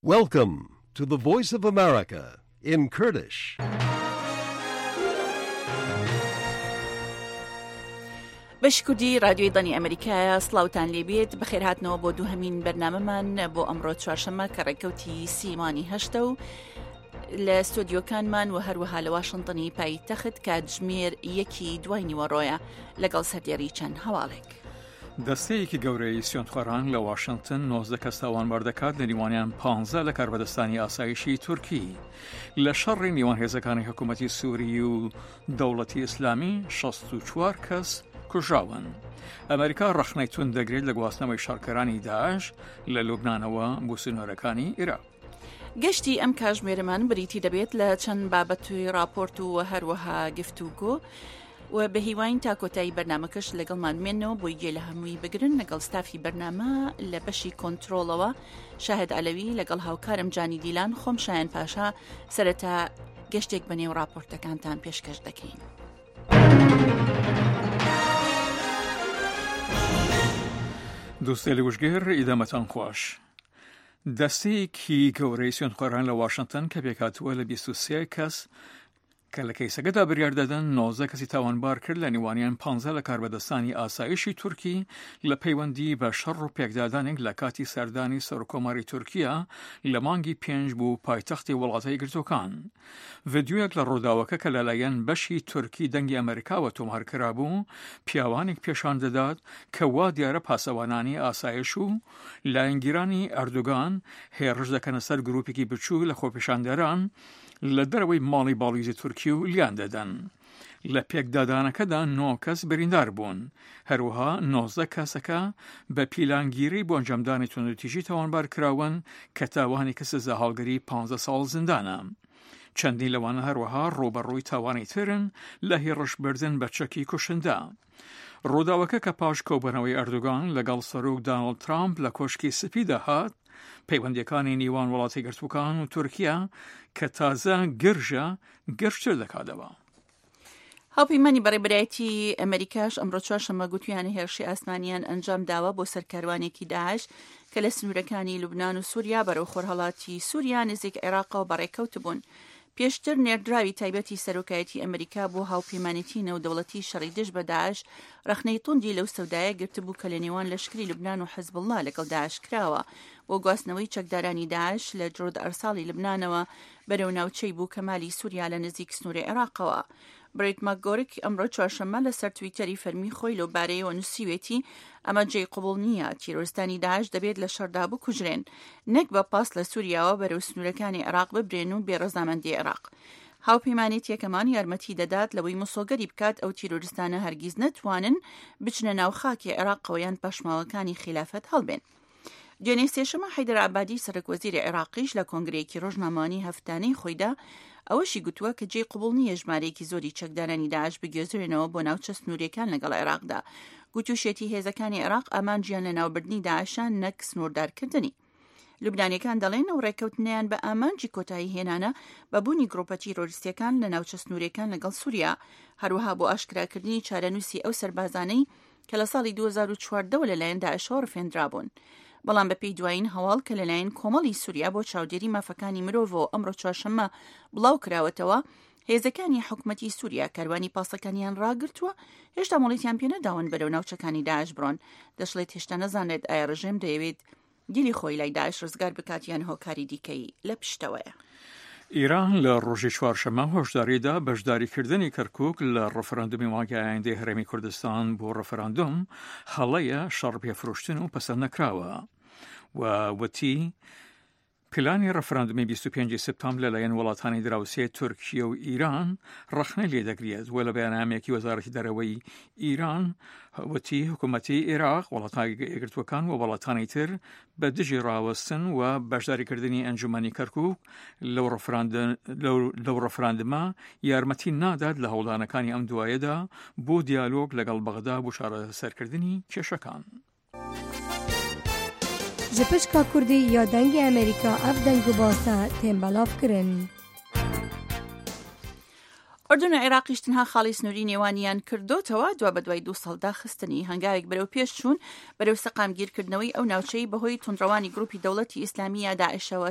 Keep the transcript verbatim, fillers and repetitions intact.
Welcome to the Voice of America in Kurdish. بەش کوردی رادیۆی دانی ئەمریکایە سڵاوتان لێبێت بەخێر هاتنەوە بۆ دووهەمین بەرنامەمان بۆ ئەمڕۆ چوارشەممە کە ڕێکەوتی سیمانی هەشتە و لە ستۆدیۆکانمان و هەروەها لە واشنتنی پایتەخت کاتژمێر یەکی دوای نیوەڕۆیە لەگەڵ سەردێڕی چەند هەواڵێک. دەستەیەکی گەورەی سوێندخواران لە واشنتن نۆزدە کەس تاوانبار دەکات لە نیوانیان پانزە لە کاربەدەستانی ئاسایشی تورکی لە شەڕی نێوان هێزەکانی حکوومەتی سووری و دەوڵەتی ئیسلامی شەست و چوار کەس کوژراون. ئەمریکا ڕەخنەی تون دەگرێت لە گواستنەوەی شەڕکەرانی داعش لە لوبنانەوە بۆ سنوورەکانی عێراق. گەشتی ئەم کاژمێرەمان بریتی دەبێت لە چەند بابەتوی راپۆرت و هەروەها گفتوگۆ و بە هیواین تا کۆتایی بەرنامەکەش لەگەڵمان بمێنەوە بۆی گوێ لە هەمووی بگرن لەگەڵ ستافی بەرنامە لە بەشی کۆنترۆڵەوە شاهد عەلەوی لەگەڵ هاوکارم جانی دیلان خۆم شایان پاشا سەرەتا گەشتێک بەنێو راپۆرتەکانتان پێشکەش دەکەین. دوستێ لە وشگێر ئیدامەتان خۆش. دەستەیەکی گەورەی سوێندخواران لە واشنتن کە پێکاتووە لە بیست و سێ کەس کە لە کەیسەکەدا بریار دەدەن نۆزدە کەسی تاوانبار کرد لە نیوانیان پانزە لە کاربەدەستانی ئاسایشی تورکی لە پەیوەندی بە شەڕ و پێکدادانێک لە کاتی سەردانی سەرۆکۆماری تورکیا لە مانگی پێنج بوو پایتەختی وڵاتە یەکگرتووەکان. ڤیدیۆیەک لە ڕووداوەکە کە لەلایەن بەشی تورکی دەنگی ئەمریکاوە تۆمارکرا بوو پیاوانێک پێشان دەدات کە وا دیارە پاسەوانانی ئاسایش و لایەنگیرانی ئەردوگان هێڕش دەکەنە سەر گروپێکی بچوو لە خۆپیشاندەران لە دەرەوەی ماڵی باڵیزی تورکی و لیان دەدەن. لە پێکدادانەکەدا نۆ کەس بریندار بوون. هەروەها نۆزدە کەسەکە بە پیلانگیری بۆ ئەنجامدانی توندوتیژی تاوانبار کراون کە تاوانی کە سزا هەڵگری پانزە ساڵ زیندانە. چەندین لەوانە هەروەها ڕۆبەڕووی تاوانی ترن لە هێڕشبردن بە چەکی کوشندە. ڕووداوەکە کە پاش کۆبوونەوەی ئەردوگان لەگەڵ سەرۆک دانڵد ترامپ لە کۆشکی سپی دەهات پەیوەندیەکانی نیوان وڵاتی گرتووەکان و تورکیا کە تازە گرژە گرشتر دەکاتەوە. هاوپەیمانی بەڕێبەرایەتی ئەمریکاش ئەمڕۆ چوارشەممە گوتویانە هێرشی ئاسمانیان ئەنجام داوە بۆ سەرکاروانێکی داعش کە لە سنوورەکانی لوبنان و سووریا بەرەو خۆرهەڵاتی سووریا نزیک عێراقەوە بەڕێکەوت بوون. پێشتر نێردراوی تایبەتی سەرۆکایەتی ئەمریکا بۆ هاوپەیمانێتی نێودەوڵەتی شەڕی دژ بە داعش ڕەخنەی توندی لەو سەودایە گرتبوو کە لە نێوان لەشکری لوبنان و حەزبڵڵا لەگەڵ داعش کراوە بۆ گواستنەوەی چەکدارانی داعش لە جۆرد ئەرساڵی لوبنانەوە بەرەو ناوچەی بوو کە مالی سووریا لە نزیک سنووری عێراقەوە. بریت ماکگۆرک ئەمڕۆ چوارشەممە لەسەر تویتەری فەرمی خۆی لەو بارەیەوە نووسیوێتی ئەمە جێی قوبوڵ نییە تیرۆریستانی داعش دەبێت لە شەردا بکوژرێن نەک بە پاس لە سووریاوە بەرەو سنوورەکانی عێراق ببرێن و بێڕەزامەندی عێراق. هاوپەیمانێت یەکەمان یارمەتی دەدات لەوەی مسۆگەری بکات ئەو تیرۆریستانە هەرگیز نەتوانن بچنە ناو خاکی عێراقەوە یان پاشماوەکانی خلافەت هەڵبێن. دوێنێ سێشەمە حەیدەر عەبادی سەرۆکوەزیری عێراقیش لە کۆنگرەیەکی ڕۆژنامەوانی هەفتانەی خۆیدا ئەوەشی گوتووە کە جێی قوبوڵ نییە ژمارەیەکی زۆری چەکدارانی داعش بگوێزرێنەوە بۆ ناوچە سنووریەکان لەگەڵ عێراقدا. گوتوشێتی هێزەکانی عێراق ئامانجیان لە ناوبردنی داعشان نەک سنووردارکردنی. لوبنانیەکان دەڵێن ئەو ڕێکەوتنیان بە ئامانجی کۆتایی هێنانە بە بوونی گرۆپە تیرۆریستیەکان لە ناوچە سنووریەکان لەگەڵ سووریا هەروەها بۆ ئاشکراکردنی چارەنووسی ئەو سەربازانەی کە لە ساڵی دوو هەزار و چواردە لەلایەن داعشەوە ڕفێنرابوون. بەڵام بەپێی دوایین هەواڵ کە لەلایەن کۆمەڵی سووریا بۆ چاودێری مافەکانی مرۆڤەوە ئەمڕۆ چوارشەممە بڵاو کراوەتەوە هێزەکانی حکوومەتی سووریا کاروانی پاسەکانیان ڕاگرتووە هێشتا مۆڵیتیان پێ نەداون بەرەو ناوچەکانی داعش بڕۆن. دەشڵێت هێشتا نەزانێت ئایا ڕژێم دەیەوێت گیلی خۆی لای داعش ڕزگار بکاتیان هۆکاری دیکەی لە پشتەوەیە. ئیران لە ڕۆژی چوارشەممە هۆشداریدا بەشداریکردنی کەرکووک لە ڕەفەرەندومی مانگی ئایندەی هەرێمی کوردستان بۆ ڕەفەرەندوم هەڵەیە شەڕ پێفرۆشتن و پەسەند نەکراوە و وتی پلانی ڕەفەرەندومی بیست و پێنجی سپتامبر لەلایەن وڵاتانی دراوسێ تورکیە و ئیران ڕەخنە لێ دەگرێت و لە بەیاننامەیەکی وەزارەتی دەرەوەی ئیران وتی حکوومەتی عێراق وڵاتانی یەکگرتووەکان و وڵاتانی تر بە دژی ڕاوەستن و بەشداریکردنی ئەنجومەنی کەرکووک لەو ڕەفەرەندمە یارمەتی نادات لە هەوڵدانەکانی ئەم دوایەدا بۆ دیالۆگ لەگەڵ بەغدا بۆ چارەسەرکردنی کێشەکان. ji pişka Kurdî ya dengê Amerîka ev deng û basta tên belav kirin. ئەردن و عێراقیش تەنها خاڵی سنووری نێوانیان کردوتەوە دوا بە دوای دوو ساڵدا خستنی هەنگاوێک بەرەو پێش چوون بەرەو سەقامگیرکردنەوەی ئەو ناوچەی بەهۆی تونڕەوانی گروپی دەوڵەتی ئیسلامیە داعشەوە